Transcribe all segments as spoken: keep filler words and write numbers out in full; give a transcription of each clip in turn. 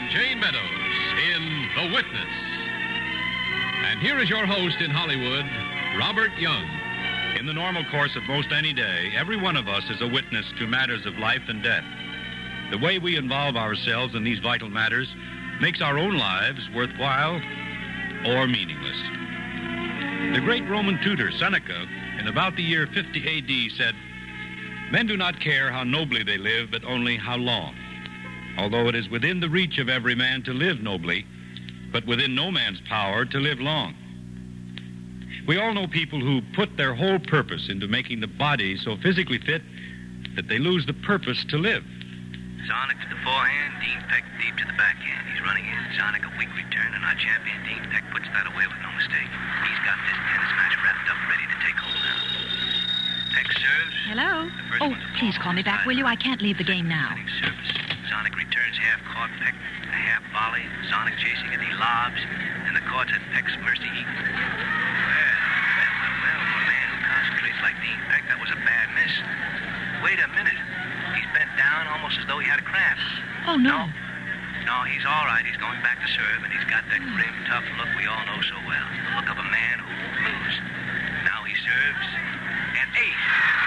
Jane Meadows in The Witness. And here is your host in Hollywood, Robert Young. In the normal course of most any day, every one of us is a witness to matters of life and death. The way we involve ourselves in these vital matters makes our own lives worthwhile or meaningless. The great Roman tutor Seneca, in about the year fifty A D, said, "Men do not care how nobly they live, but only how long. Although it is within the reach of every man to live nobly, but within no man's power to live long." We all know people who put their whole purpose into making the body so physically fit that they lose the purpose to live. Sonic to the forehand, Dean Peck deep to the backhand. He's running in. Sonic a weak return, and our champion Dean Peck puts that away with no mistake. He's got this tennis match wrapped up, ready to take hold now. Peck serves. Hello? Oh, please call me back, will you? I can't leave the game now. Service. Sonic returns half court, Peck a half volley. Sonic chasing it, he lobs, and the court's at Peck's mercy. He... Well, well, well, well, for a man who concentrates like Dean Peck, that was a bad miss. Wait a minute. He's bent down almost as though he had a cramp. Oh, no. No, no he's all right. He's going back to serve, and he's got that grim, tough look we all know so well. The look of a man who won't lose. Now he serves, and ace.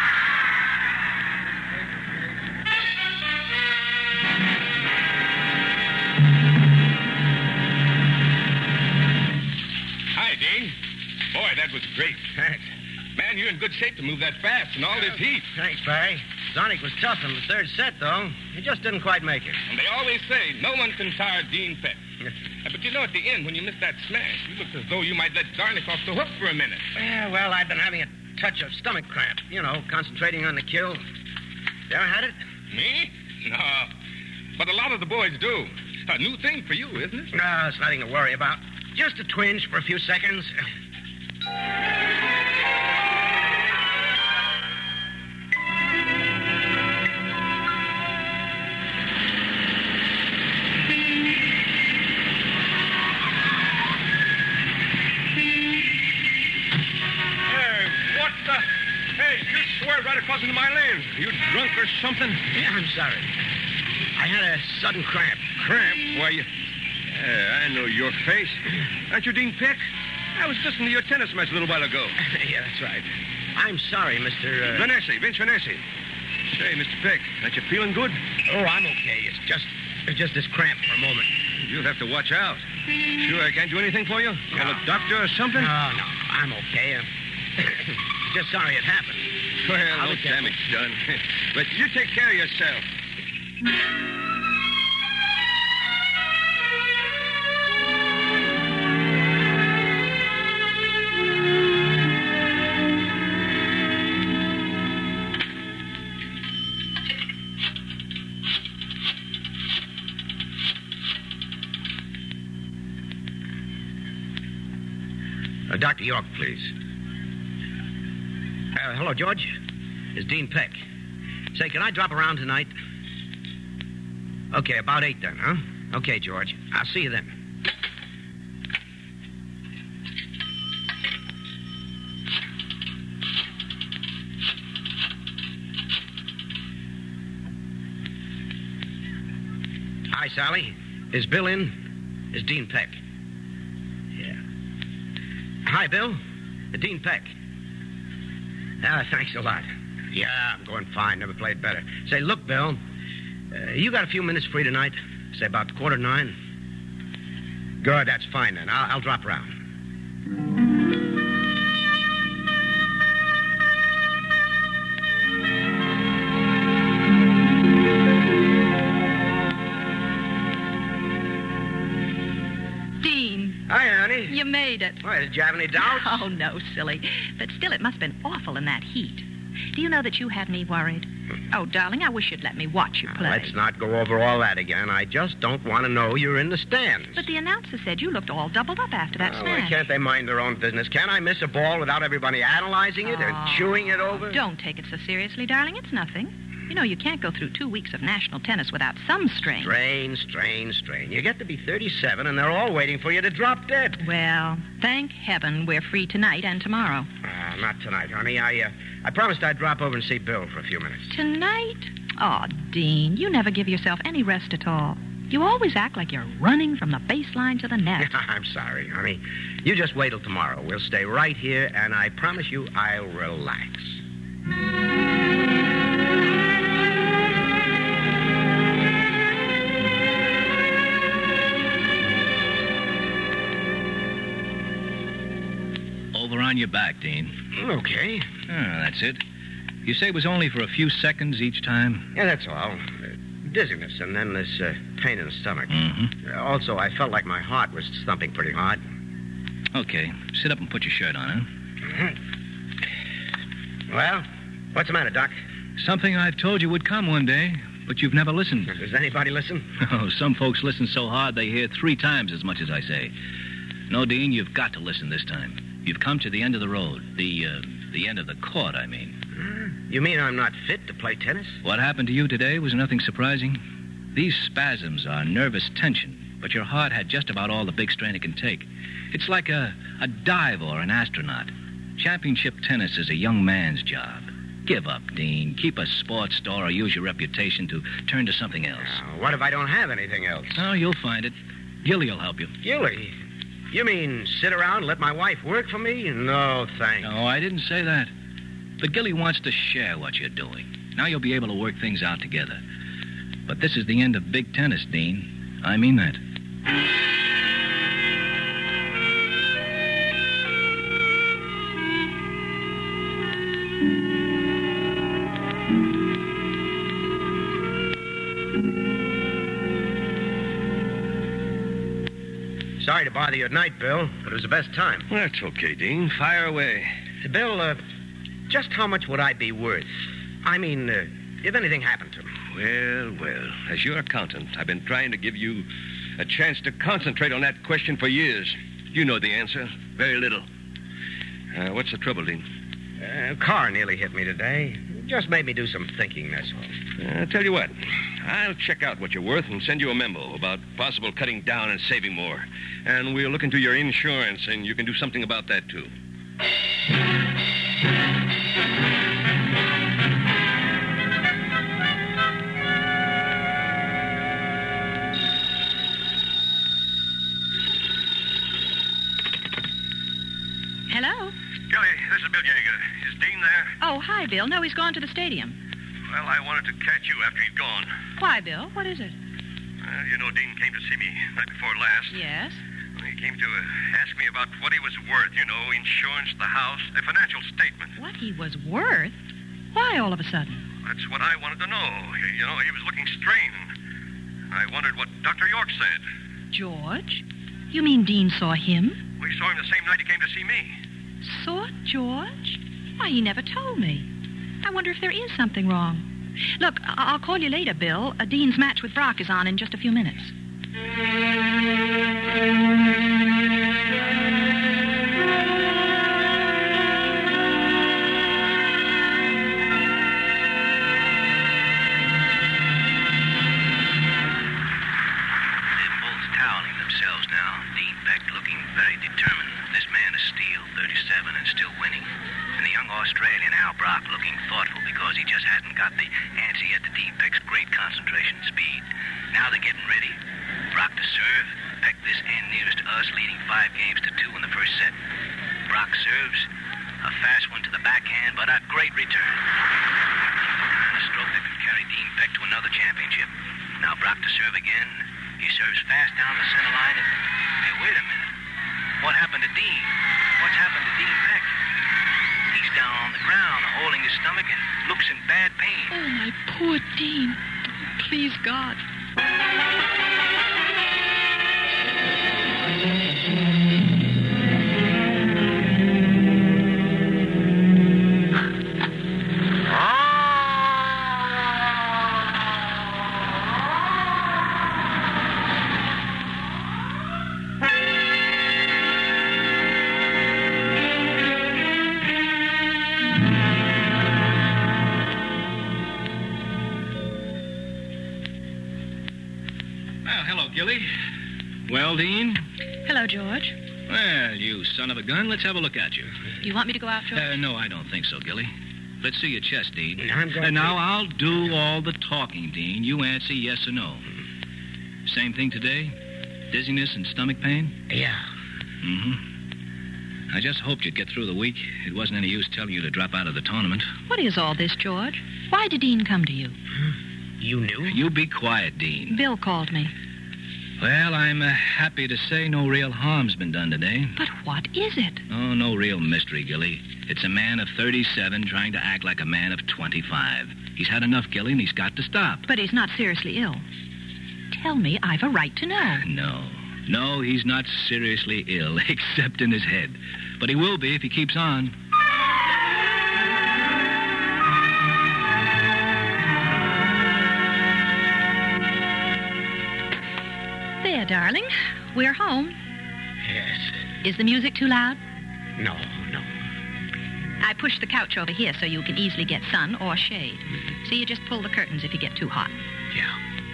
Hi, Dean. Boy, that was great. Thanks. Man, you're in good shape to move that fast in all this heat. Thanks, Barry. Sonic was tough in the third set, though. He just didn't quite make it. And they always say no one can tire Dean Peck. Uh, but you know, at the end, when you missed that smash, you looked as though you might let Zarnik off the hook for a minute. Yeah, well, I've been having a touch of stomach cramp. You know, concentrating on the kill. You ever had it? Me? No. But a lot of the boys do. It's a new thing for you, isn't it? No, it's nothing to worry about. Just a twinge for a few seconds. Right across into my lane. Are you drunk or something? Yeah, I'm sorry. I had a sudden cramp. Cramp? Why, you... Yeah, I know your face. Aren't you Dean Peck? I was listening to your tennis match a little while ago. Yeah, that's right. I'm sorry, Mister Uh... Vanessi, Vince Vanessi. Say, Mister Peck, aren't you feeling good? Oh, I'm okay. It's just... It's just this cramp for a moment. You'll have to watch out. Sure I can't do anything for you? Call No. a doctor or something? No, no, I'm okay. I'm just sorry it happened. Well, I'll no be careful. damage done. But you take care of yourself. Uh, Doctor York, please. Uh, hello, George. It's Dean Peck. Say, can I drop around tonight? Okay, about eight then, huh? Okay, George. I'll see you then. Hi, Sally. Is Bill in? Is Dean Peck. Yeah. Hi, Bill. Dean Peck. Ah, thanks a lot. Yeah, I'm going fine. Never played better. Say, look, Bill, uh, you got a few minutes free tonight? Say about quarter to nine? Good, that's fine then. I'll, I'll drop around. Dean. Hi, honey. You made it. Why, did you have any doubts? Oh, no, silly. But still, it must have been awful in that heat. Do you know that you had me worried? Oh, darling, I wish you'd let me watch you play. Let's not go over all that again. I just don't want to know you're in the stands. But the announcer said you looked all doubled up after that Oh, smash. why can't they mind their own business? Can't I miss a ball without everybody analyzing it Oh, and chewing it over? Don't take it so seriously, darling. It's nothing. You know, you can't go through two weeks of national tennis without some strain. Strain, strain, strain. You get to be thirty-seven, and they're all waiting for you to drop dead. Well, thank heaven we're free tonight and tomorrow. Ah, not tonight, honey. I, uh, I promised I'd drop over and see Bill for a few minutes. Tonight? Oh, Dean, you never give yourself any rest at all. You always act like you're running from the baseline to the net. I'm sorry, honey. You just wait till tomorrow. We'll stay right here, and I promise you I'll relax. Over on your back, Dean. Okay. Ah, that's it. You say it was only for a few seconds each time? Yeah, that's all. Uh, dizziness, and then this uh, pain in the stomach. Mm-hmm. Uh, also, I felt like my heart was thumping pretty hard. Okay. Sit up and put your shirt on, huh? Mm-hmm. Well, what's the matter, Doc? Something I've told you would come one day, but you've never listened. Does anybody listen? Oh, some folks listen so hard they hear three times as much as I say. No, Dean, you've got to listen this time. You've come to the end of the road. The, uh, the end of the court, I mean. You mean I'm not fit to play tennis? What happened to you today was nothing surprising. These spasms are nervous tension, but your heart had just about all the big strain it can take. It's like a, a diver or an astronaut. Championship tennis is a young man's job. Give up, Dean. Keep a sports store or use your reputation to turn to something else. Now, what if I don't have anything else? Oh, you'll find it. Gilly will help you. Gilly? You mean sit around and let my wife work for me? No, thanks. No, I didn't say that. But Gilly wants to share what you're doing. Now you'll be able to work things out together. But this is the end of big tennis, Dean. I mean that. Sorry to bother you at night, Bill, but it was the best time. That's okay, Dean. Fire away. Bill, uh, just how much would I be worth? I mean, uh, if anything happened to me. Well, well, as your accountant, I've been trying to give you a chance to concentrate on that question for years. You know the answer. Very little. Uh, what's the trouble, Dean? A uh, car nearly hit me today. Just made me do some thinking, that's all. Uh, tell you what, I'll check out what you're worth and send you a memo about possible cutting down and saving more. And we'll look into your insurance, and you can do something about that, too. Hello? Gilly, this is Bill Yeager. Is Dean there? Oh, hi, Bill. No, he's gone to the stadium. Well, I wanted to catch you after he'd gone. Why, Bill? What is it? Well, you know, Dean came to see me night before last. Yes? He came to uh, ask me about what he was worth. You know, insurance, the house, a financial statement. What he was worth? Why all of a sudden? That's what I wanted to know. You, you know, he was looking strained. I wondered what Doctor York said. George? You mean Dean saw him? We saw him the same night he came to see me. Saw George? Why, he never told me. I wonder if there is something wrong. Look, I- I'll call you later, Bill. Uh, Dean's match with Brock is on in just a few minutes. thirty-seven and still winning. And the young Australian, Al Brock, looking thoughtful because he just hadn't got the answer yet to Dean Peck's great concentration and speed. Now they're getting ready. Brock to serve. Peck this end nearest to us, leading five games to two in the first set. Brock serves. A fast one to the backhand, but a great return. The kind of stroke that could carry Dean Peck to another championship. Now Brock to serve again. He serves fast down the center line and... Hey, wait a minute. What happened to Dean? What's happened to Dean Peck? He's down on the ground, holding his stomach, and looks in bad pain. Oh, my poor Dean. Please, God. Gilly. Well, Dean? Hello, George. Well, you son of a gun, let's have a look at you. You want me to go out, George? Uh, no, I don't think so, Gilly. Let's see your chest, Dean. I'm going and to... now I'll do all the talking, Dean. You answer yes or no. Same thing today? Dizziness and stomach pain? Yeah. Mm-hmm. I just hoped you'd get through the week. It wasn't any use telling you to drop out of the tournament. What is all this, George? Why did Dean come to you? You knew? You be quiet, Dean. Bill called me. Well, I'm uh, happy to say no real harm's been done today. But what is it? Oh, no real mystery, Gilly. It's a man of thirty-seven trying to act like a man of twenty-five. He's had enough, Gilly, and he's got to stop. But he's not seriously ill. Tell me, I've a right to know. No. No, he's not seriously ill, except in his head. But he will be if he keeps on. There, darling. We're home. Yes. Is the music too loud? No, no. I pushed the couch over here so you can easily get sun or shade. So you just pull the curtains if you get too hot. Yeah.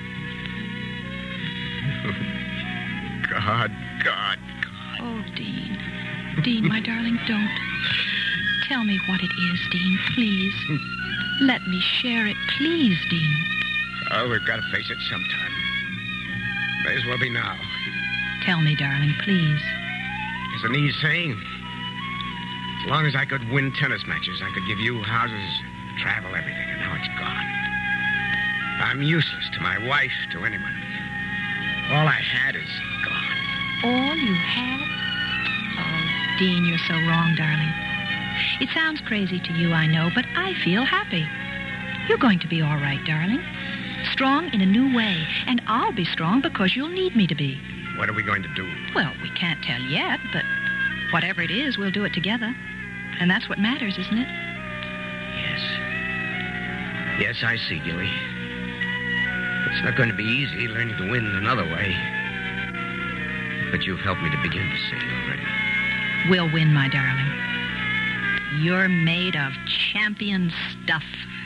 God, God, God. Oh, Dean. Dean, my darling, don't. Tell me what it is, Dean, please. Let me share it, please, Dean. Oh, we've got to face it sometime. May as well be now. Tell me, darling, please. There's an easy saying. As long as I could win tennis matches, I could give you houses, travel, everything, and now it's gone. I'm useless to my wife, to anyone. All I had is gone. All you had? Oh, Dean, you're so wrong, darling. It sounds crazy to you, I know, but I feel happy. You're going to be all right, darling. Strong in a new way, and I'll be strong because you'll need me to be. What are we going to do? Well, we can't tell yet, but whatever it is, we'll do it together. And that's what matters, isn't it? Yes. Yes, I see, Gilly. It's not going to be easy learning to win another way. But you've helped me to begin to see already. We'll win, my darling. You're made of champion stuff.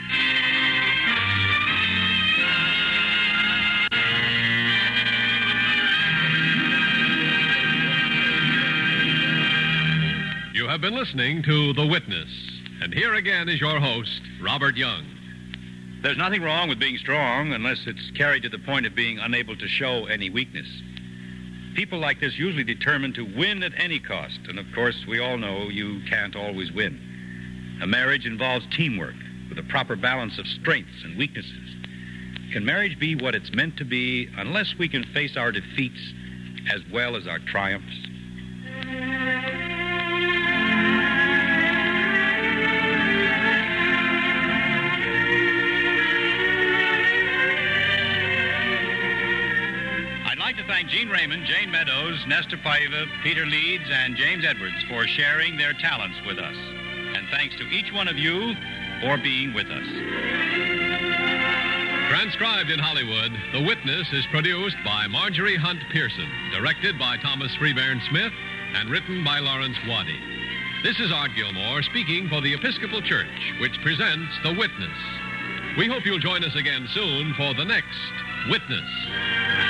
You have been listening to The Witness. And here again is your host, Robert Young. There's nothing wrong with being strong unless it's carried to the point of being unable to show any weakness. People like this usually determined to win at any cost. And, of course, we all know you can't always win. A marriage involves teamwork with a proper balance of strengths and weaknesses. Can marriage be what it's meant to be unless we can face our defeats as well as our triumphs? I'd like to thank Gene Raymond, Jane Meadows, Nestor Paiva, Peter Leeds, and James Edwards for sharing their talents with us. And thanks to each one of you for being with us. Transcribed in Hollywood, The Witness is produced by Marjorie Hunt Pearson, directed by Thomas Freebairn Smith, and written by Lawrence Waddy. This is Art Gilmore speaking for the Episcopal Church, which presents The Witness. We hope you'll join us again soon for the next Witness.